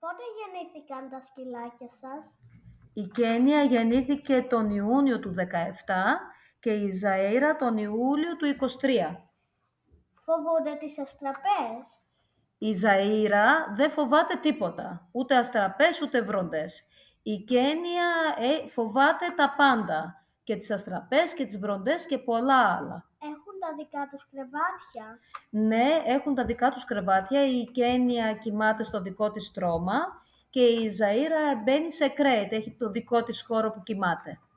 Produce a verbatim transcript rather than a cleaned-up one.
Πότε γεννήθηκαν τα σκυλάκια σας? Η Κένια γεννήθηκε τον Ιούνιο του δεκαεπτά και η Ζαΐρα τον Ιούλιο του είκοσι τρία. Φοβούνται τις αστραπές? Η Ζαΐρα δεν φοβάται τίποτα, ούτε αστραπές ούτε βροντές. Η Κένια ε, φοβάται τα πάντα, και τις αστραπές και τις βροντές και πολλά άλλα. Έχουν τα δικά τους κρεβάτια? Ναι, έχουν τα δικά τους κρεβάτια. Η Κένια κοιμάται στο δικό της στρώμα και η Ζαΐρα μπαίνει σε κρέατ, έχει το δικό της χώρο που κοιμάται.